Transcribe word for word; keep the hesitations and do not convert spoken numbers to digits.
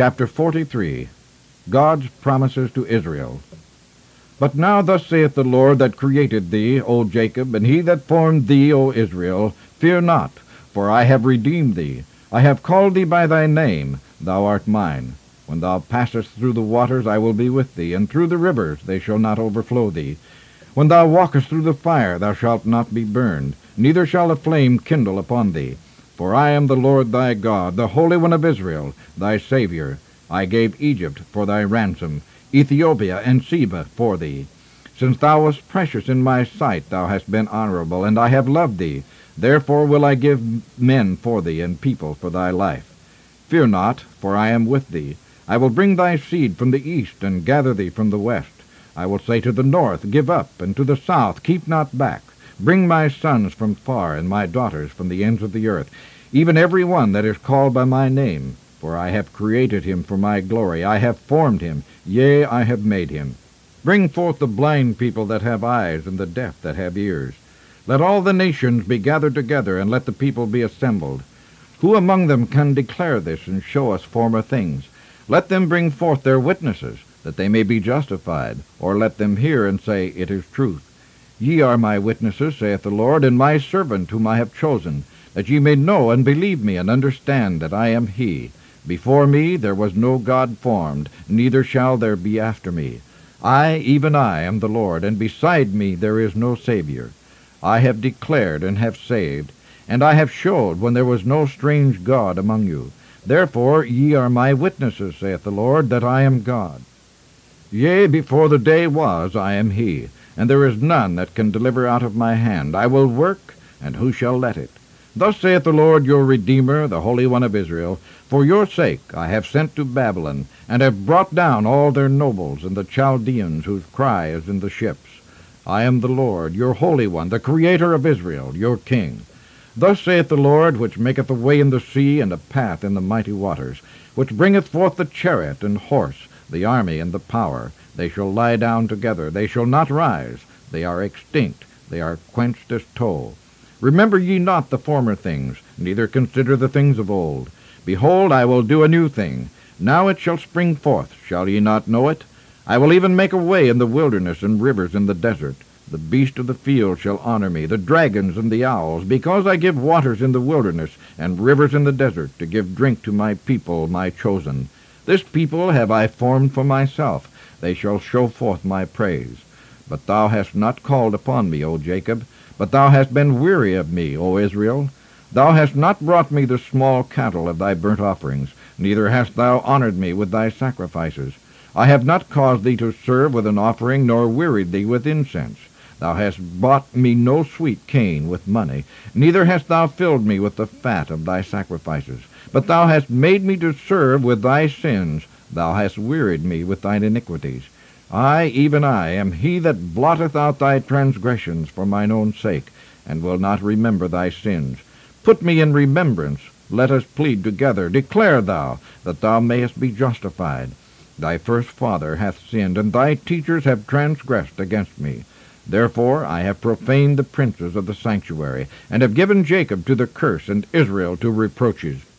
Chapter forty-three. God's Promises to Israel. But now thus saith the Lord that created thee, O Jacob, and he that formed thee, O Israel, fear not, for I have redeemed thee. I have called thee by thy name, thou art mine. When thou passest through the waters, I will be with thee, and through the rivers, they shall not overflow thee. When thou walkest through the fire, thou shalt not be burned, neither shall a flame kindle upon thee. For I am the Lord thy God, the Holy One of Israel, thy Saviour. I gave Egypt for thy ransom, Ethiopia and Seba for thee. Since thou wast precious in my sight, thou hast been honorable, and I have loved thee. Therefore will I give men for thee, and people for thy life. Fear not, for I am with thee. I will bring thy seed from the east, and gather thee from the west. I will say to the north, Give up, and to the south, Keep not back. Bring my sons from far, and my daughters from the ends of the earth, even every one that is called by my name. For I have created him for my glory. I have formed him, yea, I have made him. Bring forth the blind people that have eyes, and the deaf that have ears. Let all the nations be gathered together, and let the people be assembled. Who among them can declare this, and show us former things? Let them bring forth their witnesses, that they may be justified, or let them hear and say, It is truth. Ye are my witnesses, saith the Lord, and my servant whom I have chosen, that ye may know and believe me, and understand that I am he. Before me there was no God formed, neither shall there be after me. I, even I, am the Lord, and beside me there is no Savior. I have declared and have saved, and I have showed when there was no strange God among you. Therefore ye are my witnesses, saith the Lord, that I am God. Yea, before the day was, I am he, and there is none that can deliver out of my hand. I will work, and who shall let it? Thus saith the Lord your Redeemer, the Holy One of Israel, For your sake I have sent to Babylon, and have brought down all their nobles, and the Chaldeans whose cry is in the ships. I am the Lord, your Holy One, the Creator of Israel, your King. Thus saith the Lord, which maketh a way in the sea, and a path in the mighty waters, which bringeth forth the chariot and horse, the army and the power. They shall lie down together, they shall not rise. They are extinct, they are quenched as tow. Remember ye not the former things, neither consider the things of old. Behold, I will do a new thing. Now it shall spring forth. Shall ye not know it? I will even make a way in the wilderness, and rivers in the desert. The beast of the field shall honor me, the dragons and the owls, because I give waters in the wilderness, and rivers in the desert, to give drink to my people, my chosen. This people have I formed for myself. They shall show forth my praise. But thou hast not called upon me, O Jacob, but thou hast been weary of me, O Israel. Thou hast not brought me the small cattle of thy burnt offerings, neither hast thou honored me with thy sacrifices. I have not caused thee to serve with an offering, nor wearied thee with incense. Thou hast bought me no sweet cane with money, neither hast thou filled me with the fat of thy sacrifices. But thou hast made me to serve with thy sins, thou hast wearied me with thine iniquities. I, even I, am he that blotteth out thy transgressions for mine own sake, and will not remember thy sins. Put me in remembrance, let us plead together. Declare thou, that thou mayest be justified. Thy first father hath sinned, and thy teachers have transgressed against me. Therefore I have profaned the princes of the sanctuary, and have given Jacob to the curse, and Israel to reproaches.